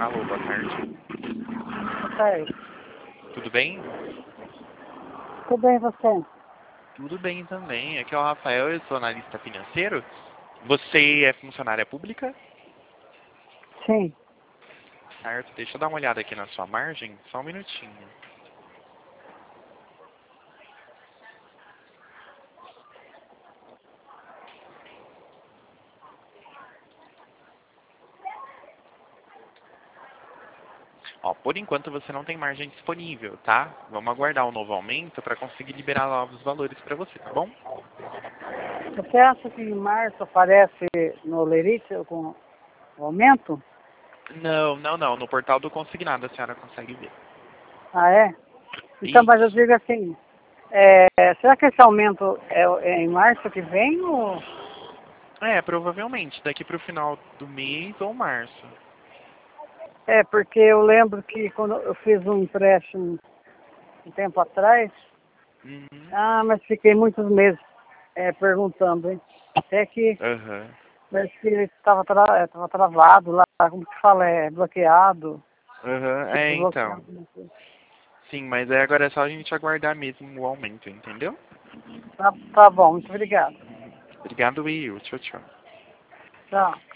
Alô, boa tarde. Ok. Tudo bem? Tudo bem, você? Tudo bem também. Aqui é o Rafael, eu sou analista financeiro. Você é funcionária pública? Sim. Certo, deixa eu dar uma olhada aqui na sua margem, só um minutinho. Ó, por enquanto você não tem margem disponível, tá? Vamos aguardar um novo aumento para conseguir liberar novos valores para você, tá bom? Você acha que em março aparece no Lerite com o aumento? Não. No portal do Consignado a senhora consegue ver. Ah, é? Então, mas eu Isso. digo assim, será que esse aumento é em março que vem ou... É, provavelmente, daqui pro final do mês ou março. É, porque eu lembro que quando eu fiz um empréstimo um tempo atrás, Uhum. mas fiquei muitos meses perguntando, hein? Até que Aham. parece que ele estava tava travado lá, como se fala, bloqueado. Aham, Tipo, então. bloqueado. Não sei. Sim, mas aí agora é só a gente aguardar mesmo o aumento, entendeu? Tá bom, muito obrigado. Obrigado, Will. Tchau, tchau. Tchau.